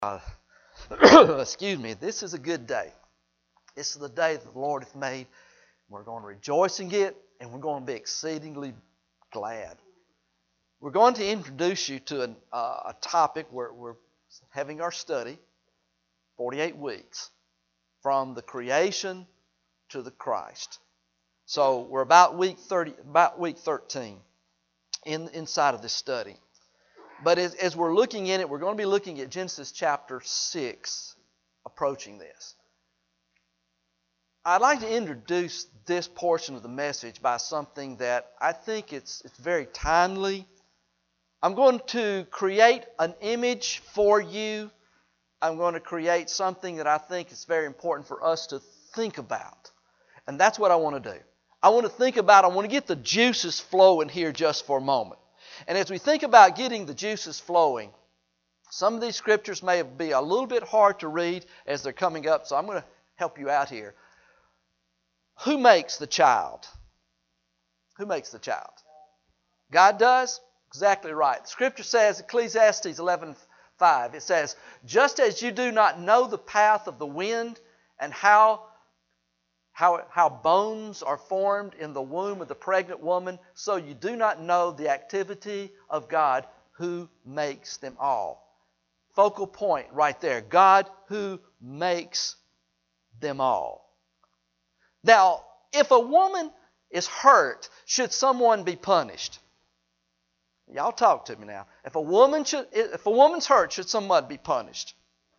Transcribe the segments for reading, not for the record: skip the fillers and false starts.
Excuse me, this is a good day. This is the day that the Lord hath made. We're going to rejoice in it, and we're going to be exceedingly glad. We're going to introduce you to a topic where we're having our study, 48 weeks, from the creation to the Christ. So we're about week 13 inside of this study. But as we're looking in it, we're going to be looking at Genesis chapter 6, approaching this. I'd like to introduce this portion of the message by something that I think it's very timely. I'm going to create an image for you. I'm going to create something that I think is very important for us to think about. And that's what I want to do. I want to get the juices flowing here just for a moment. And as we think about getting the juices flowing, some of these scriptures may be a little bit hard to read as they're coming up, so I'm going to help you out here. Who makes the child? Who makes the child? God does? Exactly right. The scripture says, Ecclesiastes 11:5, it says, "Just as you do not know the path of the wind and how bones are formed in the womb of the pregnant woman, so you do not know the activity of God who makes them all." Focal point right there. God who makes them all. Now, if a woman is hurt, should someone be punished? Y'all talk to me now. If a woman's hurt, should someone be punished?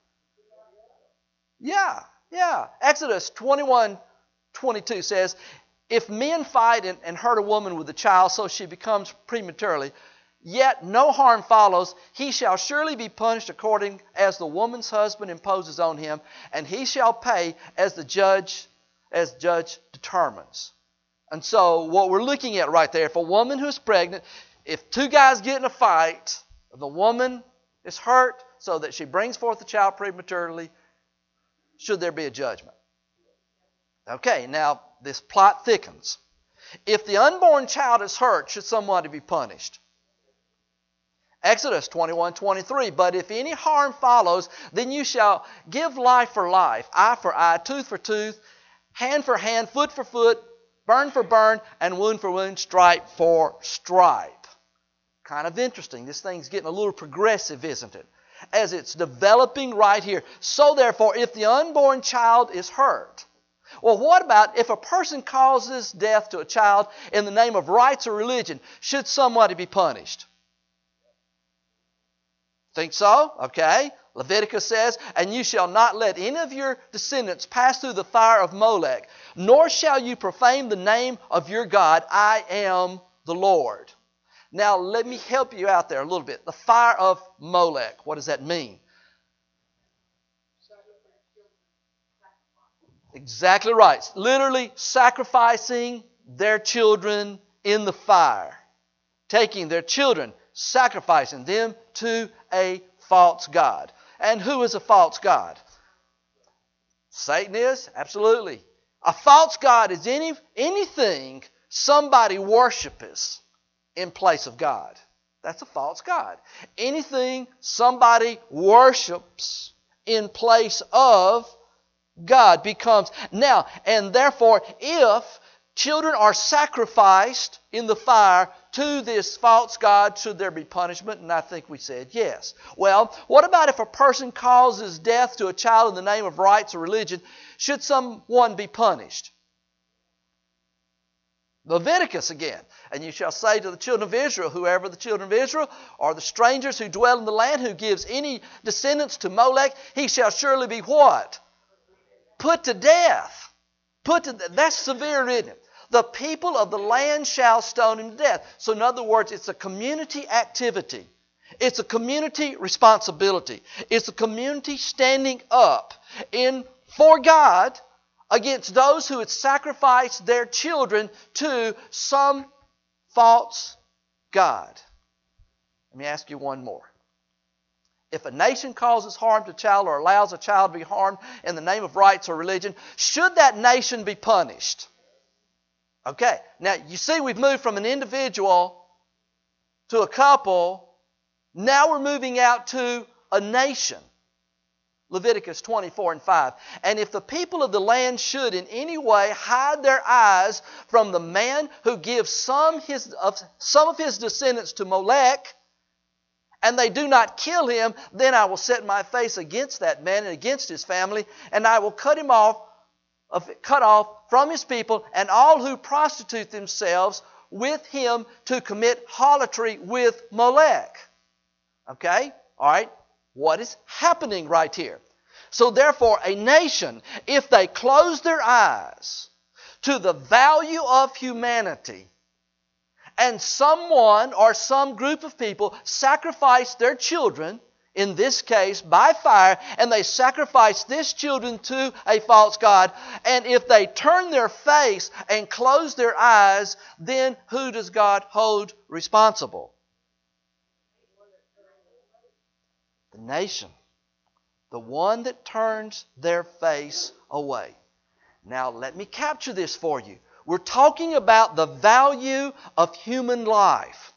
Yeah. Exodus 21:22 says, "If men fight and hurt a woman with a child so she becomes prematurely, yet no harm follows, he shall surely be punished according as the woman's husband imposes on him, and he shall pay as judge determines." And so what we're looking at right there, if a woman who's pregnant, if two guys get in a fight, the woman is hurt so that she brings forth the child prematurely, should there be a judgment? Okay, now this plot thickens. If the unborn child is hurt, should somebody be punished? Exodus 21:23, "But if any harm follows, then you shall give life for life, eye for eye, tooth for tooth, hand for hand, foot for foot, burn for burn, and wound for wound, stripe for stripe." Kind of interesting. This thing's getting a little progressive, isn't it? As it's developing right here. So therefore, if the unborn child is hurt, well, what about if a person causes death to a child in the name of rights or religion? Should somebody be punished? Think so? Okay. Leviticus says, "And you shall not let any of your descendants pass through the fire of Molech, nor shall you profane the name of your God. I am the Lord." Now, let me help you out there a little bit. The fire of Molech, what does that mean? Exactly right. Literally sacrificing their children in the fire. Taking their children, sacrificing them to a false god. And who is a false god? Satan is? Absolutely. A false god is anything somebody worships in place of God. That's a false god. Anything somebody worships in place of God becomes. Now, and therefore, if children are sacrificed in the fire to this false god, should there be punishment? And I think we said yes. Well, what about if a person causes death to a child in the name of rights or religion? Should someone be punished? Leviticus again. "And you shall say to the children of Israel, whoever the children of Israel or the strangers who dwell in the land who gives any descendants to Molech, he shall surely be" what? Put to death. That's severe, isn't it? "The people of the land shall stone him to death." So in other words, it's a community activity. It's a community responsibility. It's a community standing up for God against those who had sacrificed their children to some false god. Let me ask you one more. If a nation causes harm to a child or allows a child to be harmed in the name of rights or religion, should that nation be punished? Okay, now you see we've moved from an individual to a couple. Now we're moving out to a nation. Leviticus 24:5. And if the people of the land should in any way hide their eyes from the man who gives some of his descendants to Molech, and they do not kill him, then I will set my face against that man and against his family, and I will cut off from his people and all who prostitute themselves with him to commit harlotry with Molech. Okay? All right. What is happening right here? So therefore, a nation, if they close their eyes to the value of humanity, and someone or some group of people sacrifice their children, in this case by fire, and they sacrifice these children to a false god, and if they turn their face and close their eyes, then who does God hold responsible? The nation. The one that turns their face away. Now let me capture this for you. We're talking about the value of human life.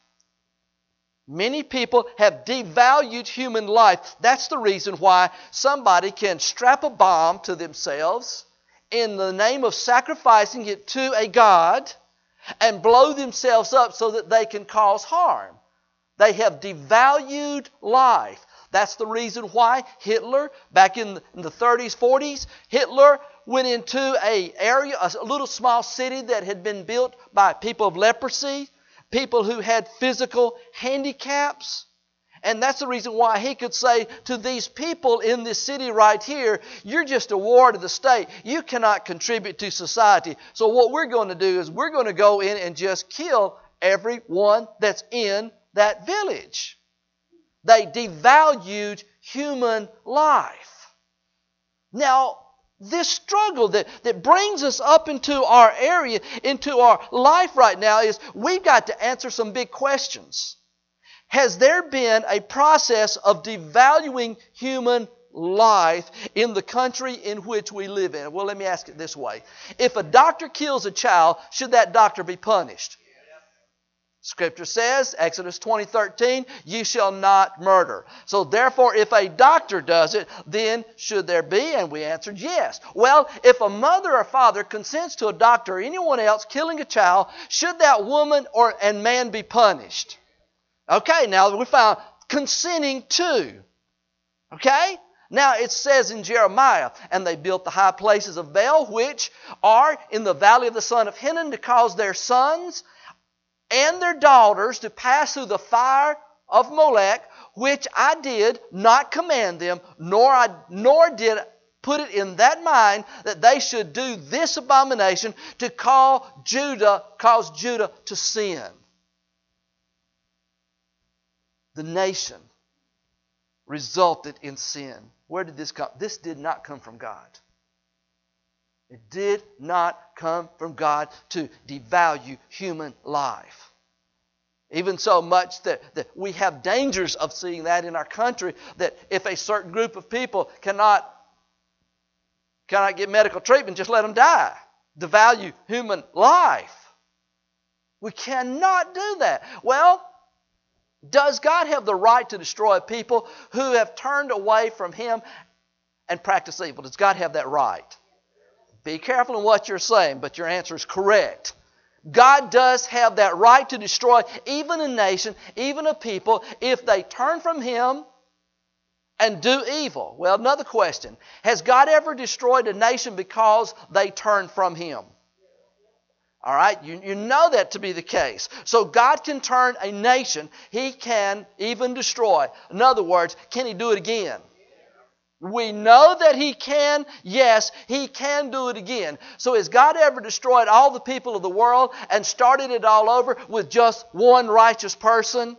Many people have devalued human life. That's the reason why somebody can strap a bomb to themselves in the name of sacrificing it to a god and blow themselves up so that they can cause harm. They have devalued life. That's the reason why Hitler, back in the 30s, 40s, Hitler went into a little small city that had been built by people of leprosy, people who had physical handicaps. And that's the reason why he could say to these people in this city right here, you're just a ward of the state. You cannot contribute to society. So what we're going to do is we're going to go in and just kill everyone that's in that village. They devalued human life. Now, this struggle that brings us up into our area, into our life right now, is we've got to answer some big questions. Has there been a process of devaluing human life in the country in which we live in? Well, let me ask it this way. If a doctor kills a child, should that doctor be punished? Scripture says, Exodus 20:13, you shall not murder. So therefore, if a doctor does it, then should there be? And we answered yes. Well, if a mother or father consents to a doctor or anyone else killing a child, should that woman and man be punished? Okay, now we found consenting to. Okay? Now it says in Jeremiah, and they built the high places of Baal, which are in the valley of the son of Hinnom, to cause their sons and their daughters to pass through the fire of Molech, which I did not command them, nor did put it in that mind that they should do this abomination to cause Judah to sin. The nation resulted in sin. Where did this come? This did not come from God. It did not come from God to devalue human life. Even so much that we have dangers of seeing that in our country, that if a certain group of people cannot get medical treatment, just let them die. Devalue human life. We cannot do that. Well, does God have the right to destroy people who have turned away from Him and practice evil? Does God have that right? Be careful in what you're saying, but your answer is correct. God does have that right to destroy even a nation, even a people, if they turn from Him and do evil. Well, another question. Has God ever destroyed a nation because they turned from Him? All right, you know that to be the case. So God can turn a nation. He can even destroy. In other words, can He do it again? We know that He can. Yes, He can do it again. So has God ever destroyed all the people of the world and started it all over with just one righteous person?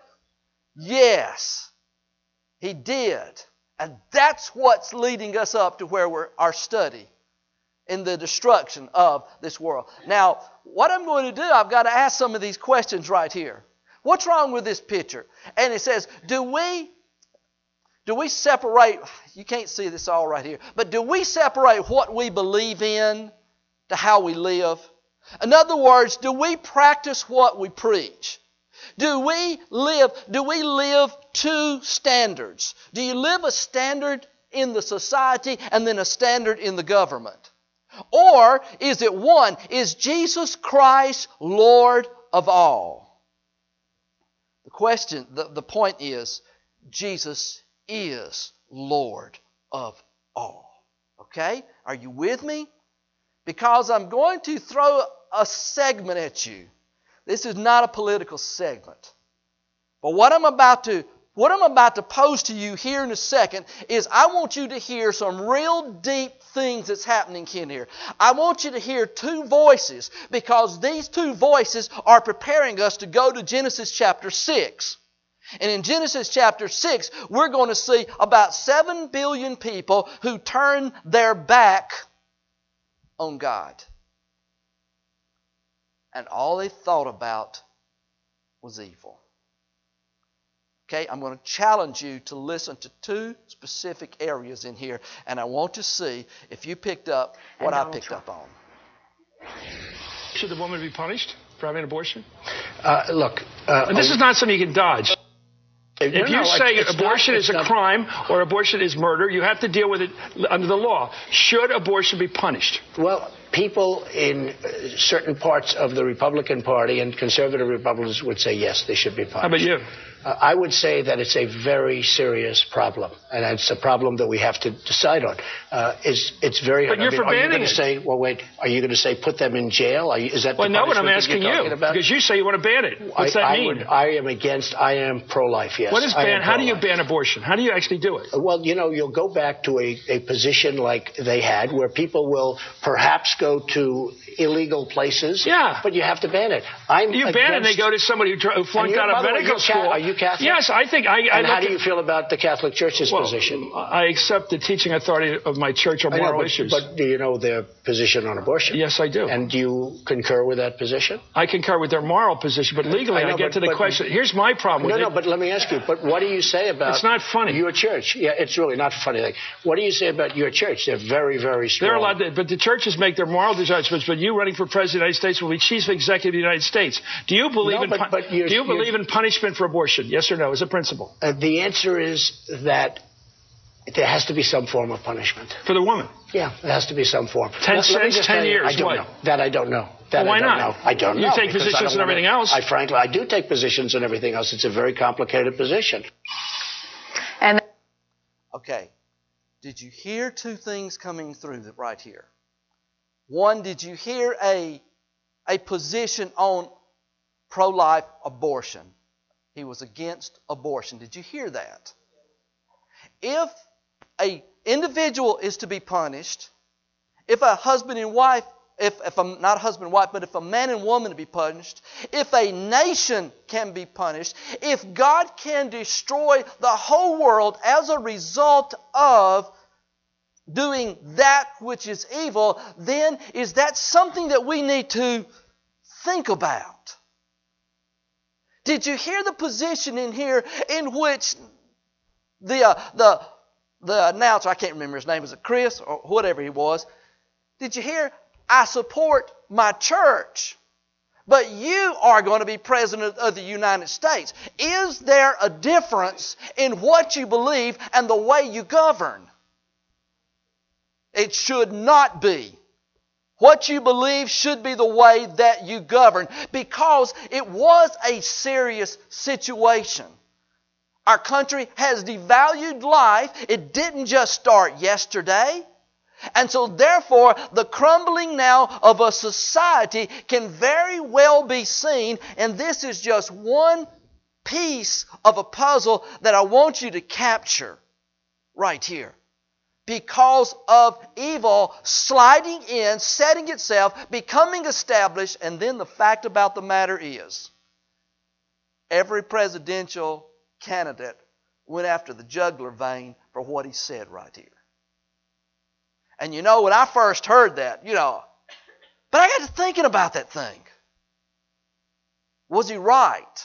Yes, He did. And that's what's leading us up to where our study in the destruction of this world. Now, what I'm going to do, I've got to ask some of these questions right here. What's wrong with this picture? And it says, do we separate, you can't see this all right here, but do we separate what we believe in to how we live? In other words, do we practice what we preach? Do we live two standards? Do you live a standard in the society and then a standard in the government? Or is it one? Is Jesus Christ Lord of all? The question, the point is, Jesus is Lord of all. Okay? Are you with me? Because I'm going to throw a segment at you. This is not a political segment. But what I'm about to pose to you here in a second is I want you to hear some real deep things that's happening in here. I want you to hear two voices, because these two voices are preparing us to go to Genesis chapter 6. And in Genesis chapter 6, we're going to see about 7 billion people who turn their back on God. And all they thought about was evil. Okay, I'm going to challenge you to listen to two specific areas in here, and I want to see if you picked up what I picked up on. Should the woman be punished for having an abortion? Look, and this is not something you can dodge. If you say abortion is a crime or abortion is murder, you have to deal with it under the law. Should abortion be punished? Well, people in certain parts of the Republican Party and conservative Republicans would say yes, they should be punished. How about you? I would say that it's a very serious problem, and it's a problem that we have to decide on. It's very hard. But you're for banning it. Are you going to say, well, wait, are you going to say put them in jail? Is that well, the no, what punishment I'm asking you're talking about? Because you say you want to ban it. What's that mean? I am pro-life, yes. What is ban? How do you ban abortion? How do you actually do it? Well, you'll go back to a position like they had where people will perhaps go to illegal places. Yeah. But you have to ban it. You ban it and they go to somebody who flunked out of medical school. Are you Catholic? Yes, I think And how do you feel about the Catholic Church's position? I accept the teaching authority of my church on moral issues. But do you know their position on abortion? Yes, I do. And do you concur with that position? I concur with their moral position, but legally I get to the question. Here's my problem with it. No, but let me ask you, but what do you say about It's not funny. Your church? Yeah, it's really not funny. What do you say about your church? They're very, very strong. They're allowed to, but the churches make their moral judgments, but you running for president of the United States will be chief executive of the United States. Do you believe in punishment for abortion? Yes or no, as a principle? The answer is that there has to be some form of punishment. For the woman? Yeah, there has to be some form. 10 cents, 10 years, I don't know. That I don't know. That why I don't not? know. I don't know. You take positions and everything else. Frankly, I do take positions and everything else. It's a very complicated position. Okay. Did you hear two things coming through right here? One, did you hear a position on pro-life abortion? He was against abortion. Did you hear that? If an individual is to be punished, if a husband and wife, if not husband and wife, but if a man and woman to be punished, if a nation can be punished, if God can destroy the whole world as a result of doing that which is evil, then is that something that we need to think about? Did you hear the position in here in which the announcer, I can't remember his name, was it Chris or whatever he was? Did you hear, I support my church, but you are going to be president of the United States. Is there a difference in what you believe and the way you govern? It should not be. What you believe should be the way that you govern, because it was a serious situation. Our country has devalued life. It didn't just start yesterday. And so therefore, the crumbling now of a society can very well be seen, and this is just one piece of a puzzle that I want you to capture right here. Because of evil sliding in, setting itself, becoming established, and then the fact about the matter is, every presidential candidate went after the jugular vein for what he said right here. And when I first heard that, but I got to thinking about that thing. Was he right?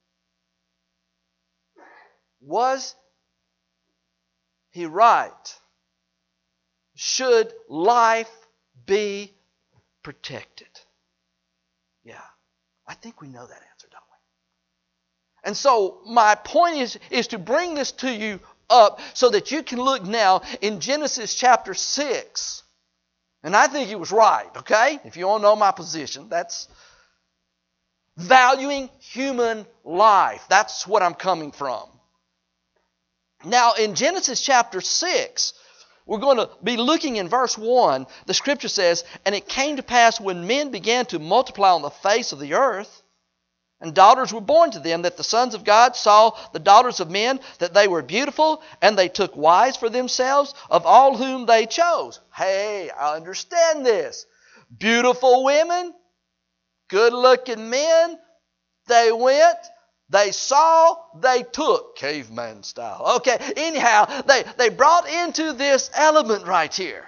Was he right? Should life be protected? Yeah, I think we know that answer, don't we? And so my point is to bring this to you up so that you can look now in Genesis chapter 6. And I think he was right, okay? If you want to know my position, that's valuing human life. That's what I'm coming from. Now, in Genesis chapter 6, we're going to be looking in verse 1. The Scripture says, "And it came to pass when men began to multiply on the face of the earth, and daughters were born to them, that the sons of God saw the daughters of men, that they were beautiful, and they took wives for themselves of all whom they chose." Hey, I understand this. Beautiful women, good-looking men, they went, they saw, they took, caveman style. Okay, anyhow, they brought into this element right here.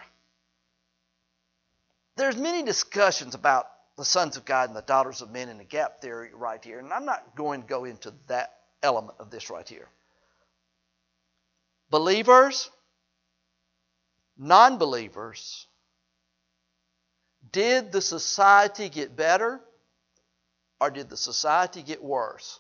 There's many discussions about the sons of God and the daughters of men in the gap theory right here. And I'm not going to go into that element of this right here. Believers, non-believers, did the society get better or did the society get worse?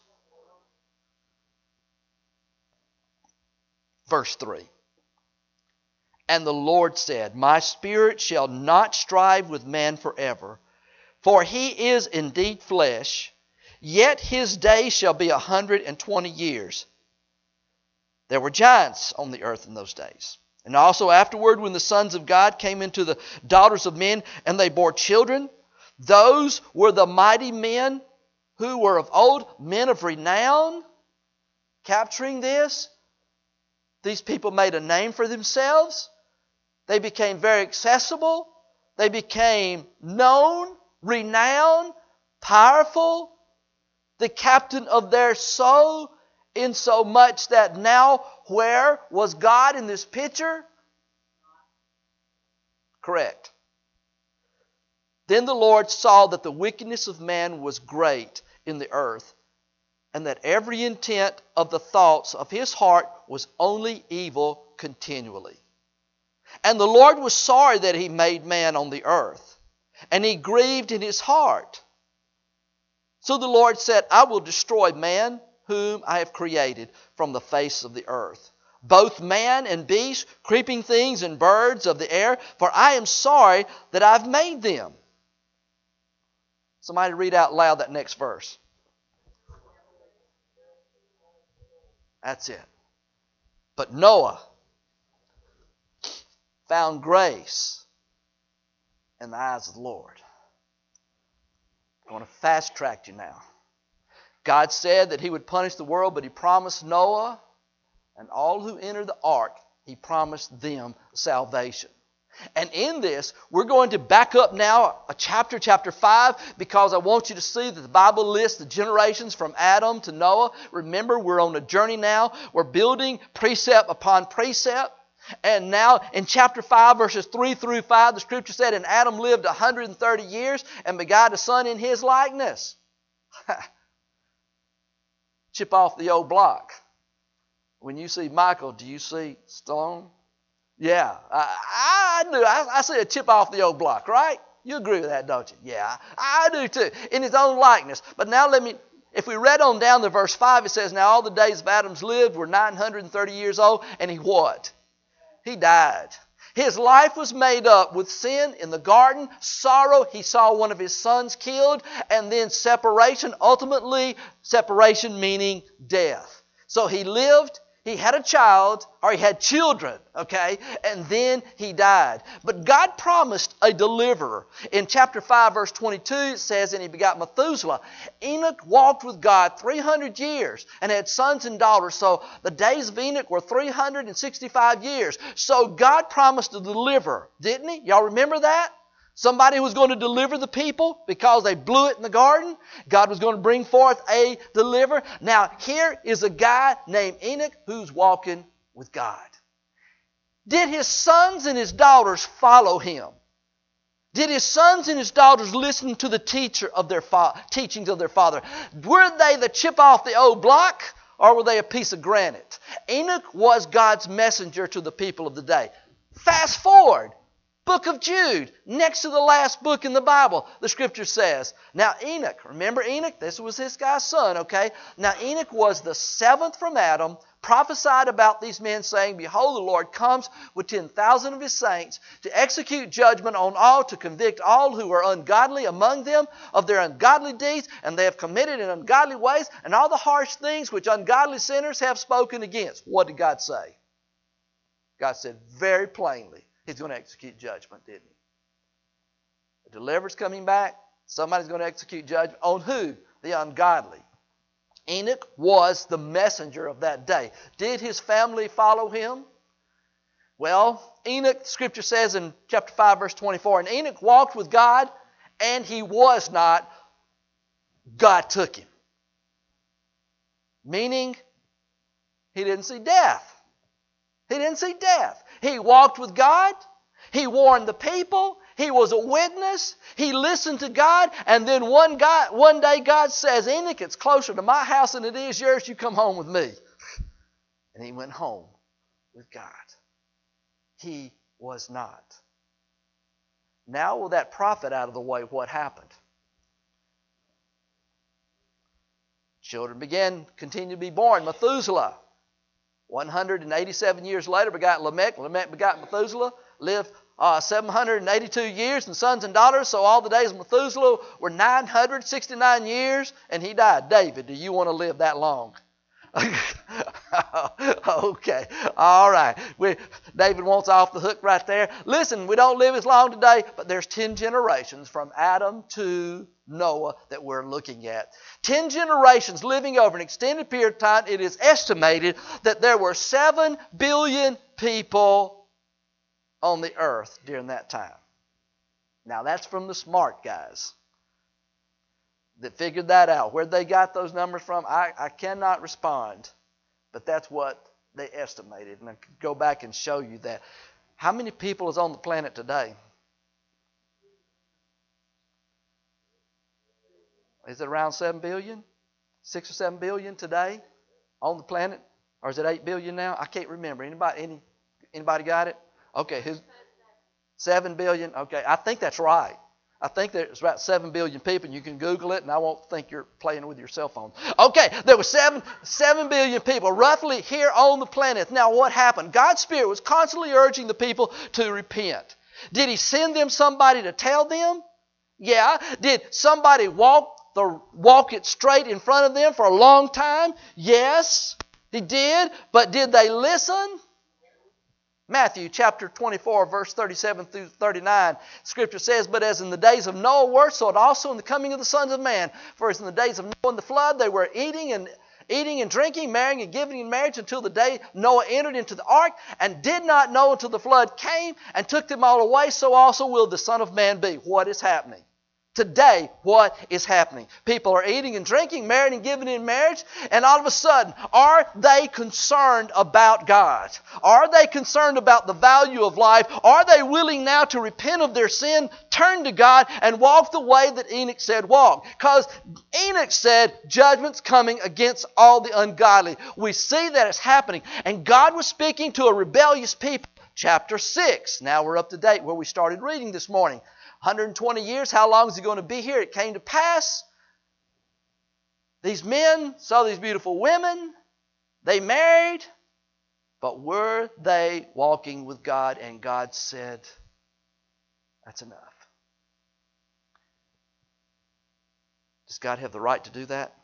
Verse 3. "And the Lord said, My spirit shall not strive with man forever, for he is indeed flesh, yet his days shall be 120 years. There were giants on the earth in those days. And also afterward, when the sons of God came into the daughters of men, and they bore children, those were the mighty men who were of old, men of renown." Capturing this, these people made a name for themselves. They became very accessible. They became known, renowned, powerful, the captain of their soul, in so much that now where was God in this picture? Correct. "Then the Lord saw that the wickedness of man was great in the earth, and that every intent of the thoughts of his heart was only evil continually. And the Lord was sorry that he made man on the earth, and he grieved in his heart. So the Lord said, I will destroy man whom I have created from the face of the earth, both man and beast, creeping things and birds of the air, for I am sorry that I've made them." Somebody read out loud that next verse. That's it. "But Noah found grace in the eyes of the Lord." I'm going to fast track you now. God said that he would punish the world, but he promised Noah and all who entered the ark, he promised them salvation. And in this, we're going to back up now chapter 5, because I want you to see that the Bible lists the generations from Adam to Noah. Remember, we're on a journey now. We're building precept upon precept. And now in chapter 5, verses 3 through 5, the Scripture said, "And Adam lived 130 years and begot a son in his likeness." Chip off the old block. When you see Michael, do you see Stallone? Yeah, I see a chip off the old block, right? You agree with that, don't you? Yeah, I do too, in his own likeness. But now if we read on down to verse 5, it says, "Now all the days of Adam's lived were 930 years old, and he what? He died. His life was made up with sin in the garden, sorrow, he saw one of his sons killed, and then separation, ultimately separation meaning death. So he lived, he had a child, or he had children, okay, and then he died. But God promised a deliverer. In chapter 5, verse 22, it says, "And he begot Methuselah. Enoch walked with God 300 years and had sons and daughters." So the days of Enoch were 365 years. So God promised a deliverer, didn't he? Y'all remember that? Somebody who was going to deliver the people because they blew it in the garden. God was going to bring forth a deliverer. Now, here is a guy named Enoch who's walking with God. Did his sons and his daughters follow him? Did his sons and his daughters listen to the teachings of their father? Were they the chip off the old block, or were they a piece of granite? Enoch was God's messenger to the people of the day. Fast forward. Book of Jude, next to the last book in the Bible, the Scripture says, now Enoch, remember Enoch? This was this guy's son, okay? Now Enoch was the seventh from Adam, prophesied about these men, saying, Behold, the Lord comes with 10,000 of His saints to execute judgment on all, to convict all who are ungodly among them of their ungodly deeds, and they have committed in ungodly ways, and all the harsh things which ungodly sinners have spoken against. What did God say? God said very plainly, He's going to execute judgment, didn't He? The deliverer's coming back. Somebody's going to execute judgment. On who? The ungodly. Enoch was the messenger of that day. Did his family follow him? Well, Enoch, Scripture says in chapter 5, verse 24, and Enoch walked with God, and he was not. God took him. Meaning, he didn't see death. He didn't see death. He walked with God. He warned the people. He was a witness. He listened to God. And then one day God says, Enoch, it's closer to my house than it is yours. You come home with me. And he went home with God. He was not. Now with that prophet out of the way, what happened? Children continued to be born. Methuselah, 187 years later, begot Lamech. Lamech begot Methuselah, lived 782 years and sons and daughters. So all the days of Methuselah were 969 years, and he died. David, do you want to live that long? Okay, all right. David wants off the hook right there. Listen, we don't live as long today, but there's 10 generations from Adam to Noah that we're looking at. 10 generations living over an extended period of time. It is estimated that there were 7 billion people on the earth during that time. Now that's from the smart guys that figured that out. Where they got those numbers from, I cannot respond. But that's what they estimated. And I could go back and show you that. How many people is on the planet today? Is it around 7 billion? 6 or 7 billion today on the planet? Or is it 8 billion now? I can't remember. Anybody got it? Okay, 7 billion? Okay, I think that's right. I think there's about 7 billion people, and you can Google it, and I won't think you're playing with your cell phone. Okay, there were 7 billion people roughly here on the planet. Now what happened? God's Spirit was constantly urging the people to repent. Did He send them somebody to tell them? Yeah. Did somebody walk it straight in front of them for a long time? Yes, He did. But did they listen? Matthew chapter 24, verse 37 through 39, Scripture says, But as in the days of Noah were, so it also in the coming of the sons of man. For as in the days of Noah and the flood, they were eating and drinking, marrying and giving in marriage until the day Noah entered into the ark, and did not know until the flood came and took them all away, so also will the Son of Man be. What is happening? Today, what is happening? People are eating and drinking, marrying and giving in marriage, and all of a sudden, are they concerned about God? Are they concerned about the value of life? Are they willing now to repent of their sin, turn to God, and walk the way that Enoch said walk? Because Enoch said, judgment's coming against all the ungodly. We see that it's happening, and God was speaking to a rebellious people. Chapter 6. Now we're up to date where we started reading this morning. 120 years, how long is He going to be here? It came to pass. These men saw these beautiful women. They married. But were they walking with God? And God said, that's enough. Does God have the right to do that?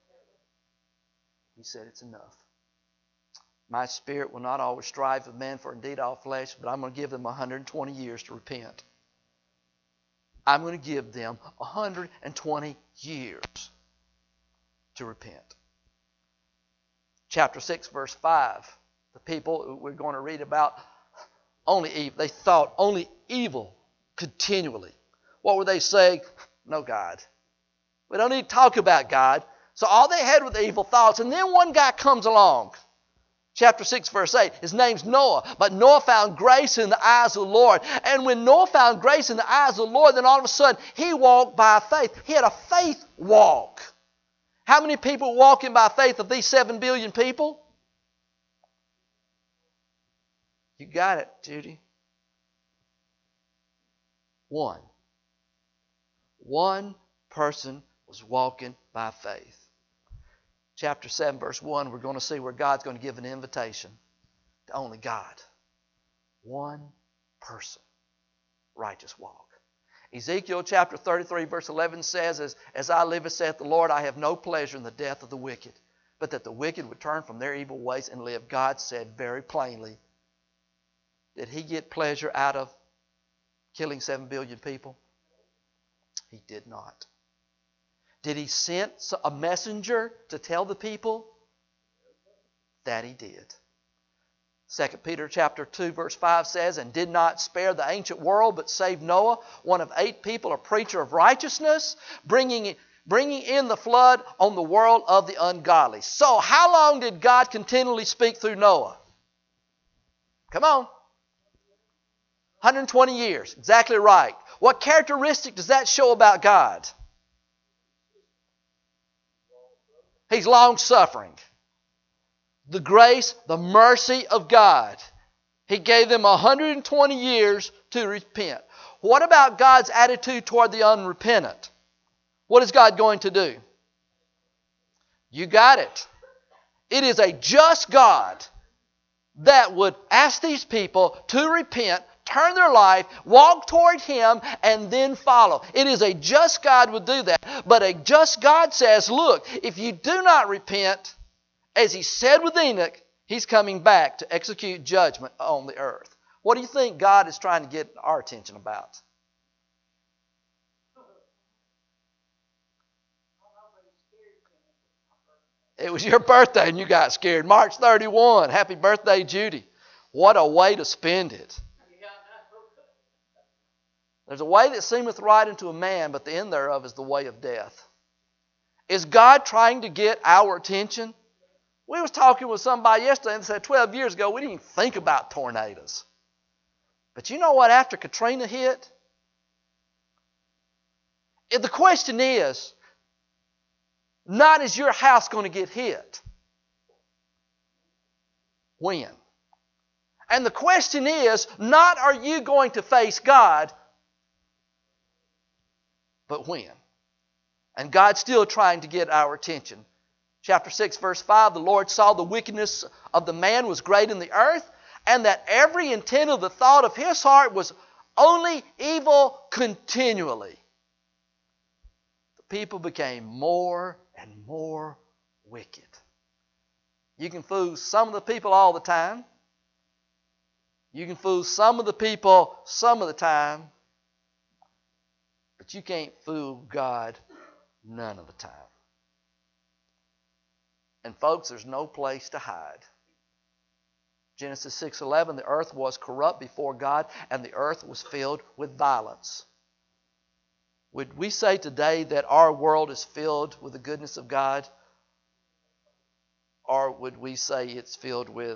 He said it's enough. My Spirit will not always strive with man, for indeed all flesh, but I'm going to give them 120 years to repent. I'm going to give them 120 years to repent. Chapter 6, verse 5. The people we're going to read about only evil. They thought only evil continually. What were they saying? No God. We don't need to talk about God. So all they had were the evil thoughts. And then one guy comes along. Chapter 6, verse 8. His name's Noah. But Noah found grace in the eyes of the Lord. And when Noah found grace in the eyes of the Lord, then all of a sudden he walked by faith. He had a faith walk. How many people walking by faith of these 7 billion people? You got it, Judy. One. One person was walking by faith. chapter 7, verse 1, we're going to see where God's going to give an invitation to only God. One person. Righteous walk. Ezekiel chapter 33, verse 11 says, As I live, saith the Lord, I have no pleasure in the death of the wicked, but that the wicked would turn from their evil ways and live. God said very plainly, did He get pleasure out of killing 7 billion people? He did not. Did He send a messenger to tell the people? That He did. 2 Peter chapter 2 verse 5 says, And did not spare the ancient world, but saved Noah, one of 8 people, a preacher of righteousness, bringing in the flood on the world of the ungodly. So how long did God continually speak through Noah? Come on. 120 years. Exactly right. What characteristic does that show about God? He's long-suffering. The grace, the mercy of God. He gave them 120 years to repent. What about God's attitude toward the unrepentant? What is God going to do? You got it. It is a just God that would ask these people to repent, turn their life, walk toward Him, and then follow. It is a just God would do that. But a just God says, look, if you do not repent, as He said with Enoch, He's coming back to execute judgment on the earth. What do you think God is trying to get our attention about? It was your birthday and you got scared. March 31. Happy birthday, Judy. What a way to spend it. There's a way that seemeth right unto a man, but the end thereof is the way of death. Is God trying to get our attention? We was talking with somebody yesterday and said 12 years ago we didn't even think about tornadoes. But you know what? After Katrina hit, the question is, not is your house going to get hit? When? And the question is, not are you going to face God, but when? And God's still trying to get our attention. Chapter 6, verse 5, the Lord saw the wickedness of the man was great in the earth, and that every intent of the thought of his heart was only evil continually. The people became more and more wicked. You can fool some of the people all the time. You can fool some of the people some of the time. But you can't fool God none of the time. And folks, there's no place to hide. Genesis 6:11, the earth was corrupt before God, and the earth was filled with violence. Would we say today that our world is filled with the goodness of God? Or would we say it's filled with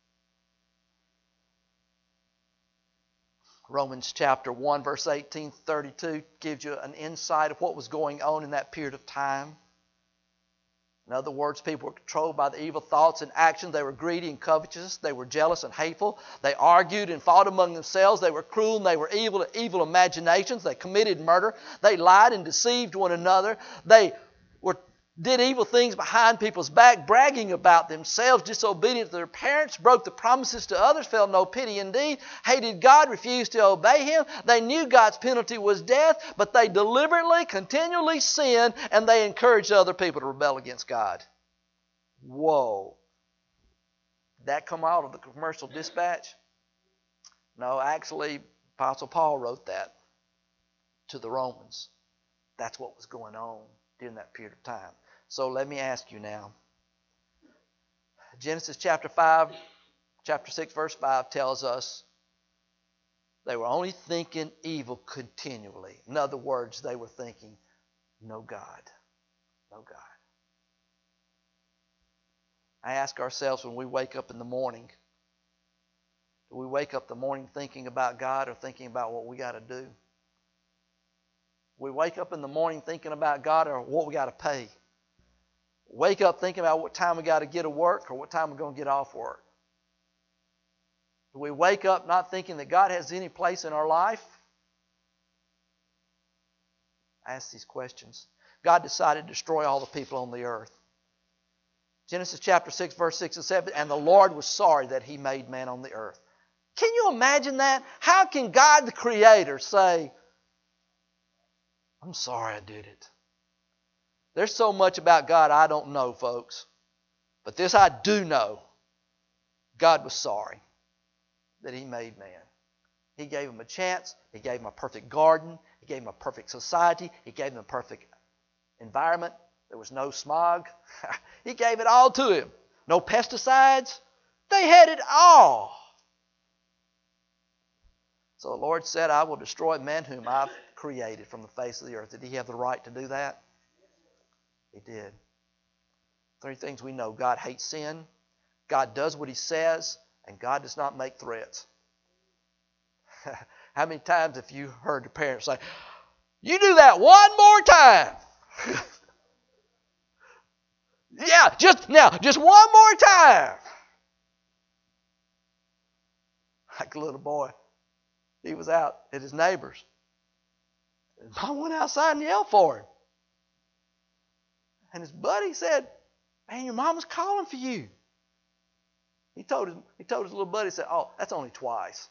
Romans chapter 1, verse 18-32 gives you an insight of what was going on in that period of time. In other words, people were controlled by the evil thoughts and actions. They were greedy and covetous. They were jealous and hateful. They argued and fought among themselves. They were cruel and they were evil imaginations. They committed murder. They lied and deceived one another. They did evil things behind people's back, bragging about themselves, disobedient to their parents, broke the promises to others, felt no pity indeed, hated God, refused to obey Him. They knew God's penalty was death, but they deliberately, continually sinned, and they encouraged other people to rebel against God. Whoa. Did that come out of the Commercial Dispatch? No, actually, Apostle Paul wrote that to the Romans. That's what was going on during that period of time. So let me ask you now. Genesis chapter 6, verse 5 tells us they were only thinking evil continually. In other words, they were thinking, no God. No God. I ask ourselves when we wake up in the morning, do we wake up the morning thinking about God or thinking about what we got to do? We wake up in the morning thinking about God or what we got to pay. Wake up thinking about what time we got to get to work or what time we're going to get off work. Do we wake up not thinking that God has any place in our life? I ask these questions. God decided to destroy all the people on the earth. Genesis chapter 6, verse 6 and 7, and the Lord was sorry that He made man on the earth. Can you imagine that? How can God the Creator say, I'm sorry I did it? There's so much about God I don't know, folks. But this I do know. God was sorry that He made man. He gave him a chance. He gave him a perfect garden. He gave him a perfect society. He gave him a perfect environment. There was no smog. He gave it all to him. No pesticides. They had it all. So the Lord said, I will destroy men whom I've created from the face of the earth. Did He have the right to do that? He did. 3 things we know. God hates sin. God does what He says. And God does not make threats. How many times have you heard your parents say, you do that one more time? Yeah, just one more time. Like a little boy. He was out at his neighbor's. And Mom went outside and yelled for him. And his buddy said, man, your mama's calling for you. He told his little buddy, said, oh, that's only twice.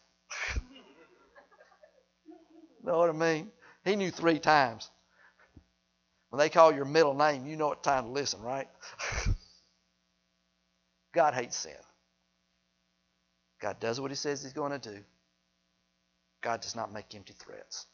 Know what I mean? He knew 3 times. When they call your middle name, you know it's time to listen, right? God hates sin. God does what He says He's going to do. God does not make empty threats.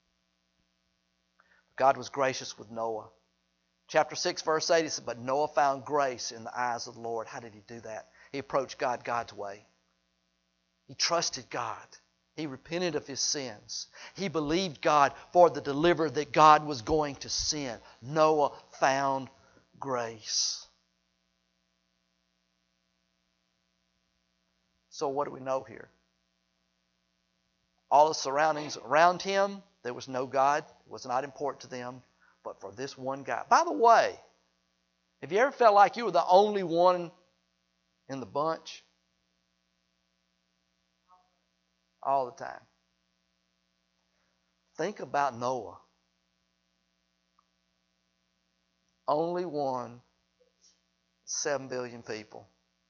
God was gracious with Noah. Chapter 6, verse 8, it says, but Noah found grace in the eyes of the Lord. How did he do that? He approached God God's way. He trusted God. He repented of his sins. He believed God for the deliverer that God was going to send. Noah found grace. So what do we know here? All the surroundings around him, there was no God. It was not important to them. But for this one guy. By the way, have you ever felt like you were the only one in the bunch? All the time. Think about Noah. Only one, 7 billion people.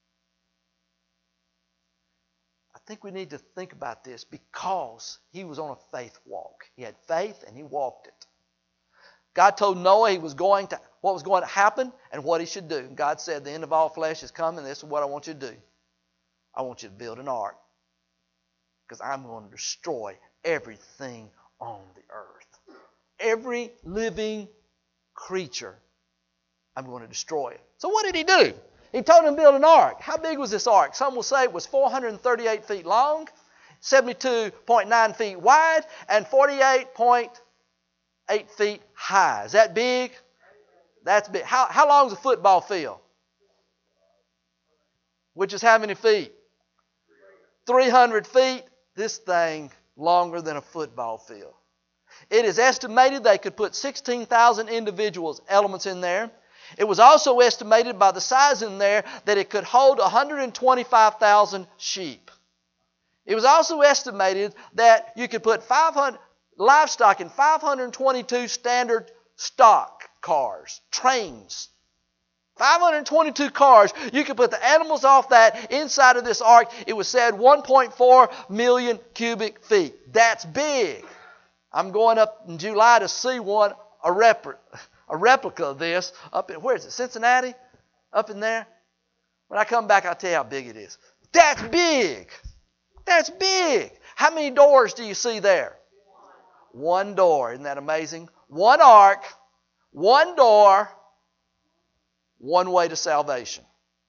I think we need to think about this because he was on a faith walk. He had faith and he walked it. God told Noah what was going to happen and what he should do. And God said, the end of all flesh is coming. This is what I want you to do. I want you to build an ark. Because I'm going to destroy everything on the earth. Every living creature, I'm going to destroy it. So what did he do? He told him to build an ark. How big was this ark? Some will say it was 438 feet long, 72.9 feet wide, and 48.8 feet high. Is that big? That's big. How long is a football field? Which is how many feet? 300 feet. This thing longer than a football field. It is estimated they could put 16,000 individuals, elements in there. It was also estimated by the size in there that it could hold 125,000 sheep. It was also estimated that you could put 500 livestock in 522 standard stock cars, trains. 522 cars. You could put the animals off that inside of this ark. It was said 1.4 million cubic feet. That's big. I'm going up in July to see one, a replica of this up in, where is it, Cincinnati? Up in there. When I come back, I'll tell you how big it is. That's big. That's big. How many doors do you see there? One door. Isn't that amazing? One ark, one door, one way to salvation.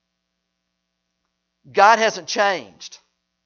God hasn't changed.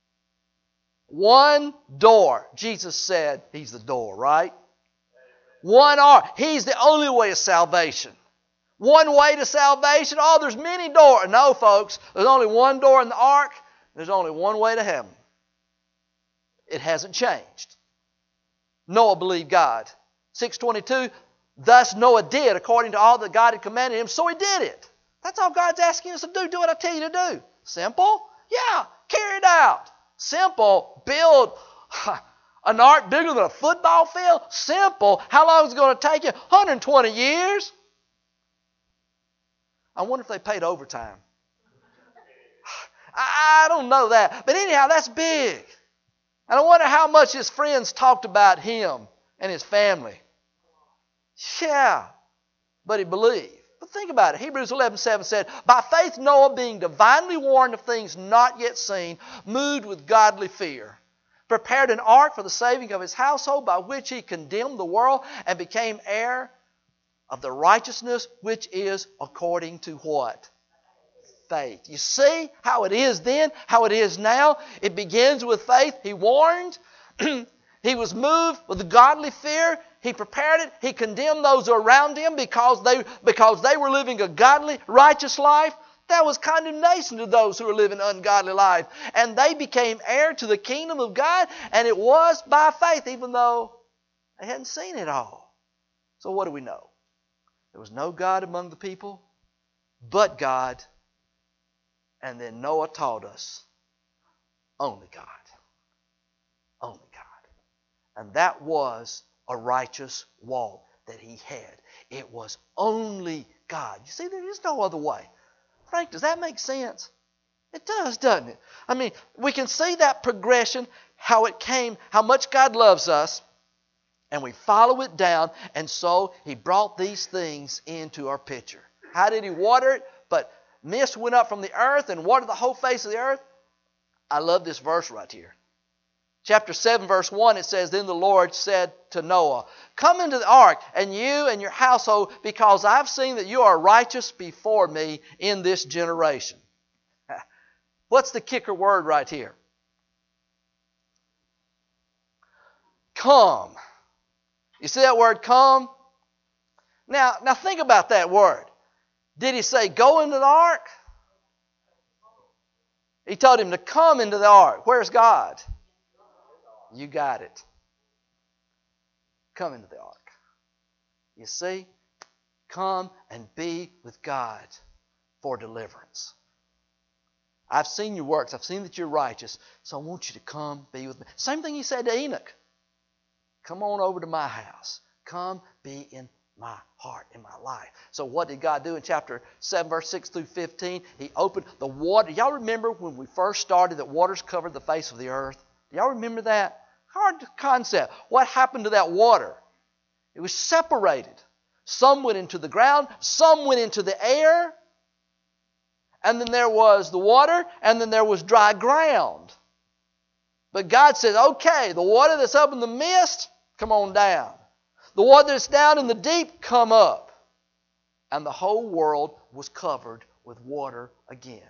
One door. Jesus said He's the door, right? One ark. He's the only way of salvation. One way to salvation. Oh, there's many doors. No, folks. There's only one door in the ark. There's only one way to heaven. It hasn't changed. Noah believed God. 6:22, thus Noah did according to all that God had commanded him, so he did it. That's all God's asking us to do. Do what I tell you to do. Simple? Yeah. Carry it out. Simple. Build an ark bigger than a football field? Simple. How long is it going to take you? 120 years. I wonder if they paid overtime. I don't know that. But anyhow, that's big. And I wonder how much his friends talked about him and his family. Yeah, but he believed. But think about it. Hebrews 11:7 said, by faith Noah, being divinely warned of things not yet seen, moved with godly fear, prepared an ark for the saving of his household, by which he condemned the world and became heir of the righteousness which is according to what? Faith. You see how it is then, how it is now? It begins with faith. He warned. He was moved with godly fear. He prepared it. He condemned those around him because they were living a godly, righteous life. That was condemnation to those who were living an ungodly life. And they became heir to the kingdom of God, and it was by faith, even though they hadn't seen it all. So what do we know? There was no God among the people but God. And then Noah taught us only God. Only God. And that was a righteous walk that he had. It was only God. You see, there is no other way. Frank, does that make sense? It does, doesn't it? I mean, we can see that progression, how it came, how much God loves us, and we follow it down, and so he brought these things into our picture. How did he water it? But mist went up from the earth and watered the whole face of the earth. I love this verse right here. Chapter 7, verse 1, it says, then the Lord said to Noah, come into the ark, and you and your household, because I've seen that you are righteous before me in this generation. What's the kicker word right here? Come. You see that word come? Now think about that word. Did he say go into the ark? He told him to come into the ark. Where's God? You got it. Come into the ark. You see? Come and be with God for deliverance. I've seen your works. I've seen that you're righteous. So I want you to come be with me. Same thing he said to Enoch. Come on over to my house. Come be in my heart, in my life. So what did God do in chapter 7, verse 6 through 15? He opened the water. Y'all remember when we first started that waters covered the face of the earth? Do y'all remember that? Hard concept. What happened to that water? It was separated. Some went into the ground. Some went into the air. And then there was the water. And then there was dry ground. But God said, okay, the water that's up in the mist, come on down. The water that's down in the deep, come up. And the whole world was covered with water again.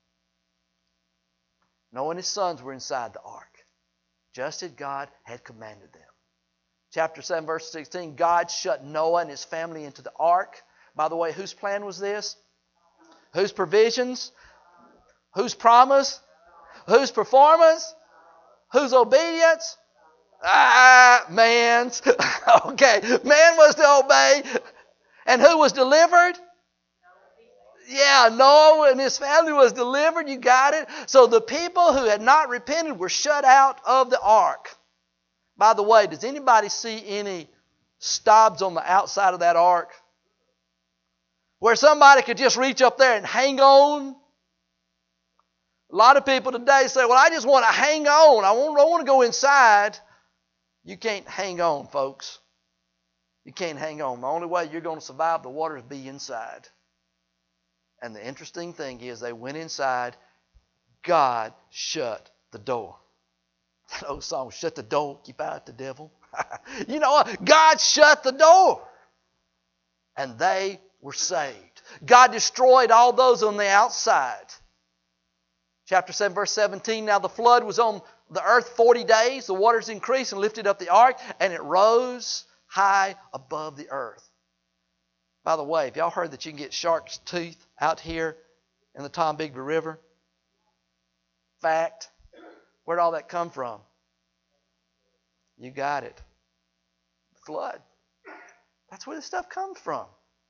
Noah and his sons were inside the ark, just as God had commanded them. Chapter 7, verse 16, God shut Noah and his family into the ark. By the way, whose plan was this? Whose provisions? Whose promise? Whose performance? Whose obedience? Man's. Okay, man was to obey. And who was delivered? Yeah, Noah and his family was delivered. You got it. So the people who had not repented were shut out of the ark. By the way, does anybody see any stobs on the outside of that ark? Where somebody could just reach up there and hang on? A lot of people today say, well, I just want to hang on. I don't want to go inside. You can't hang on, folks. You can't hang on. The only way you're going to survive the water is be inside. And the interesting thing is they went inside. God shut the door. That old song, shut the door, keep out the devil. You know what? God shut the door. And they were saved. God destroyed all those on the outside. Chapter 7, verse 17, now the flood was on the earth 40 days. The waters increased and lifted up the ark, and it rose high above the earth. By the way, have y'all heard that you can get shark's tooth out here in the Tombigbee River? Fact. Where'd all that come from? You got it. The flood. That's where this stuff comes from.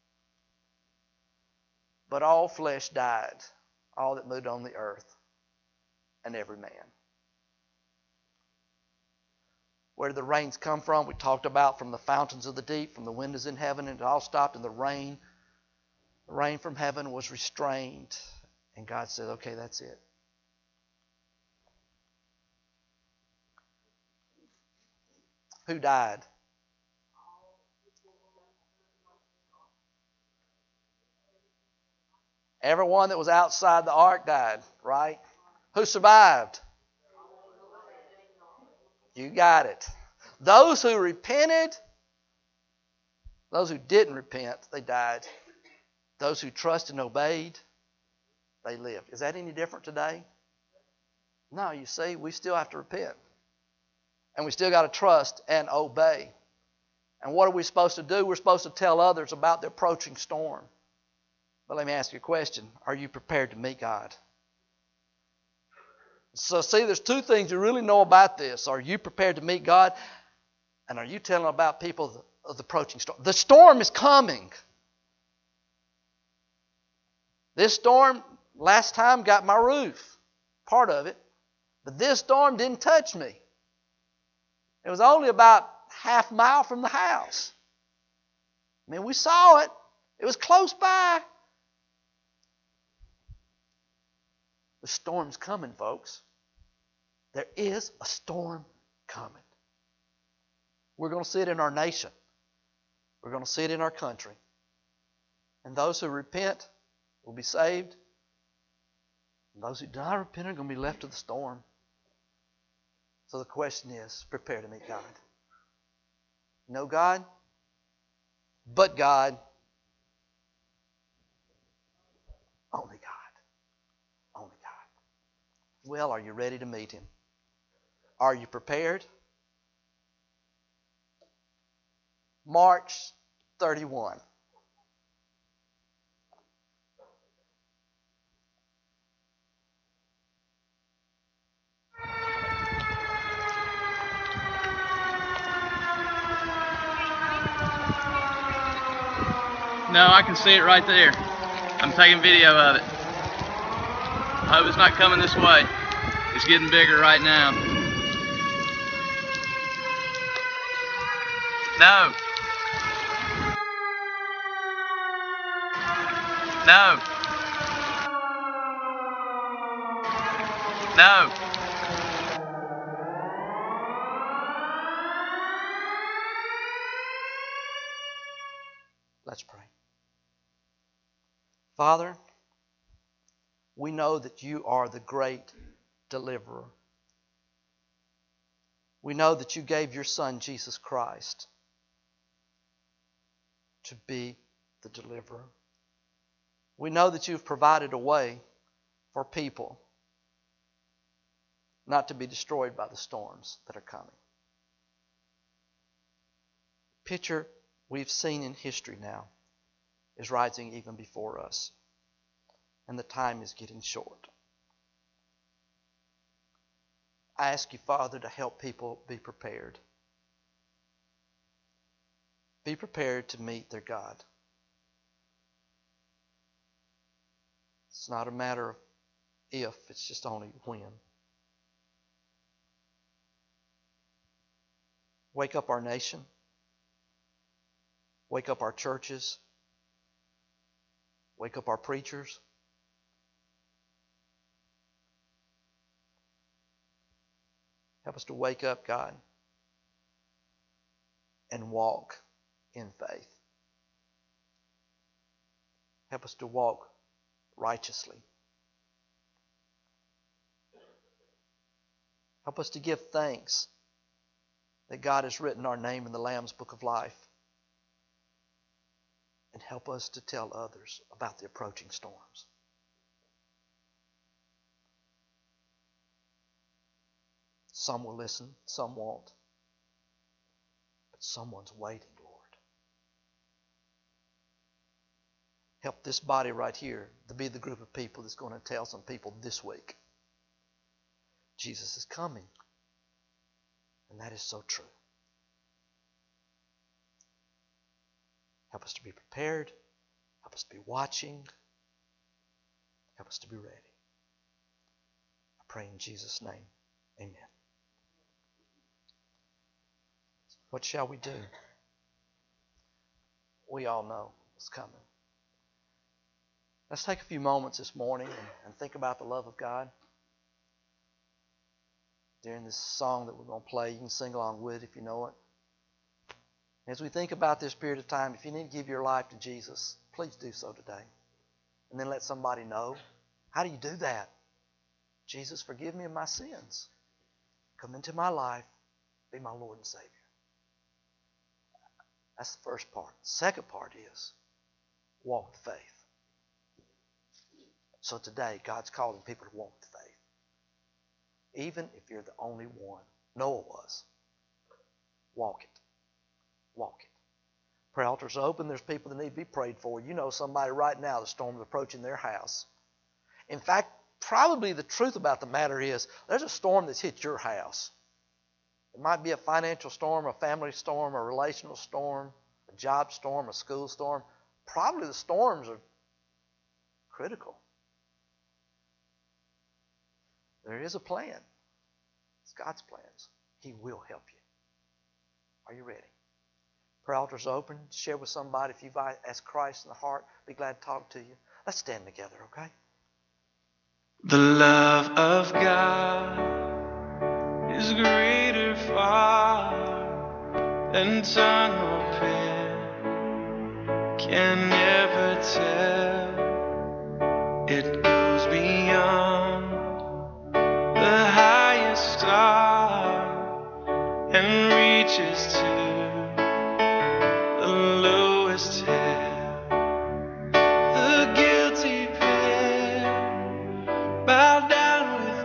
But all flesh died, all that moved on the earth, and every man. Where did the rains come from? We talked about from the fountains of the deep, from the windows in heaven, and it all stopped in the rain The rain from heaven was restrained, and God said, okay, that's it. Who died? Everyone that was outside the ark died, right? Who survived? You got it. Those who repented, those who didn't repent, they died. Those who trusted and obeyed, they lived. Is that any different today? No, you see, we still have to repent. And we still got to trust and obey. And what are we supposed to do? We're supposed to tell others about the approaching storm. But let me ask you a question. Are you prepared to meet God? So see, there's two things you really know about this. Are you prepared to meet God? And are you telling about people of the approaching storm? The storm is coming. This storm last time got my roof, part of it. But this storm didn't touch me. It was only about half a mile from the house. I mean, we saw it. It was close by. The storm's coming, folks. There is a storm coming. We're going to see it in our nation. We're going to see it in our country. And those who repent will be saved. And those who do not repent are going to be left to the storm. So the question is, prepare to meet God. No God, but God. Only God. Only God. Well, are you ready to meet Him? Are you prepared? March 31. No, I can see it right there. I'm taking video of it. I hope it's not coming this way. It's getting bigger right now. No. No. No. Let's pray. Father, we know that you are the great deliverer. We know that you gave your Son, Jesus Christ, to be the deliverer. We know that you've provided a way for people not to be destroyed by the storms that are coming. Picture we've seen in history now is rising even before us. And the time is getting short. I ask you, Father, to help people be prepared. Be prepared to meet their God. It's not a matter of if, it's just only when. Wake up our nation. Wake up our churches. Wake up our preachers. Help us to wake up, God, and walk in faith. Help us to walk righteously. Help us to give thanks that God has written our name in the Lamb's Book of Life. And help us to tell others about the approaching storms. Some will listen, some won't. But someone's waiting, Lord. Help this body right here to be the group of people that's going to tell some people this week, Jesus is coming. And that is so true. Help us to be prepared. Help us to be watching. Help us to be ready. I pray in Jesus' name. Amen. What shall we do? We all know what's coming. Let's take a few moments this morning and think about the love of God. During this song that we're going to play, you can sing along with it if you know it. As we think about this period of time, if you need to give your life to Jesus, please do so today. And then let somebody know. How do you do that? Jesus, forgive me of my sins. Come into my life. Be my Lord and Savior. That's the first part. The second part is walk with faith. So today, God's calling people to walk with faith. Even if you're the only one. Noah was. Walk it. Walk it. Prayer altars are open. There's people that need to be prayed for. You know somebody right now the storm's approaching their house. In fact, probably the truth about the matter is there's a storm that's hit your house. It might be a financial storm, a family storm, a relational storm, a job storm, a school storm. Probably the storms are critical. There is a plan. It's God's plans. He will help you. Are you ready? Prayer altars are open. Share with somebody. If you've asked Christ in the heart, be glad to talk to you. Let's stand together, okay? The love of God is greater far than tongue or pen can never tell. It goes beyond the highest star and reaches to the lowest hell. The guilty pair bow down with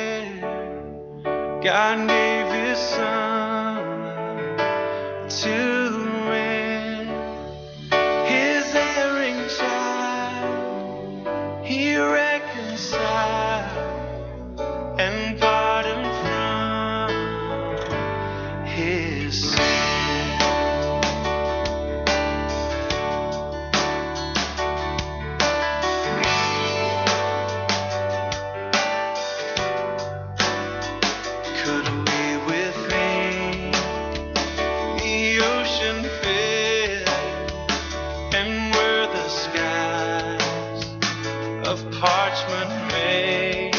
care. God gave His Son to win His erring child. He reconciled and pardon from His sin. Could we withdraw the ocean fed, and were the skies of parchment made?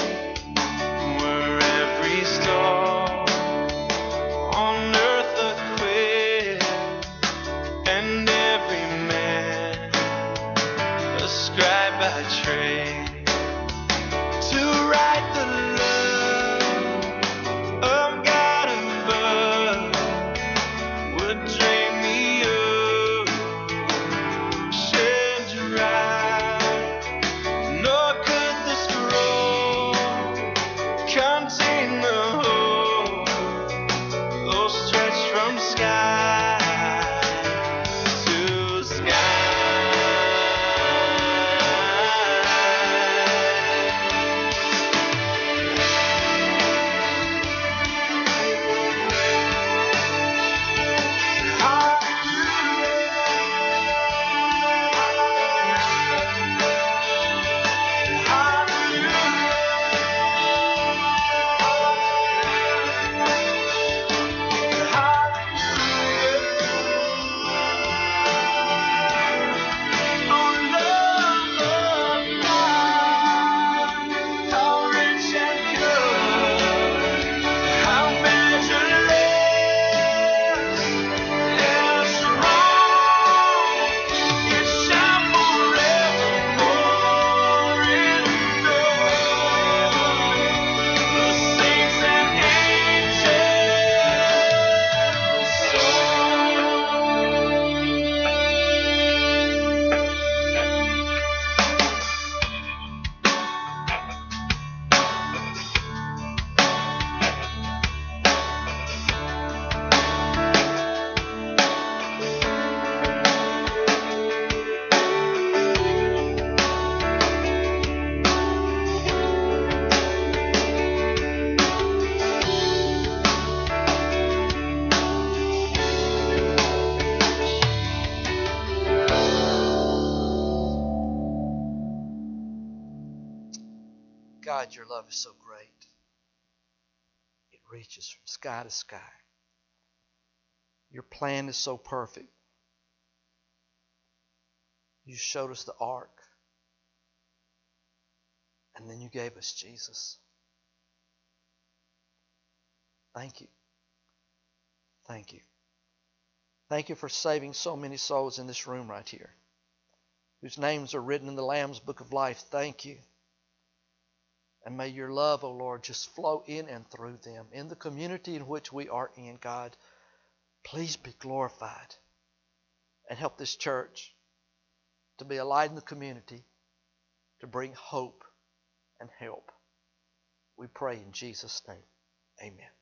On earth a quail, and every man a scribe by trade, to write the love of God above would drain the ocean dry, nor could the scroll contain the stretch from sky to sky. God, your love is so great. It reaches from sky to sky. Your plan is so perfect. You showed us the ark. And then you gave us Jesus. Thank you. Thank you. Thank you for saving so many souls in this room right here, whose names are written in the Lamb's Book of Life. Thank you. And may your love, O Lord, just flow in and through them. In the community in which we are in, God, please be glorified. And help this church to be a light in the community, to bring hope and help. We pray in Jesus' name. Amen.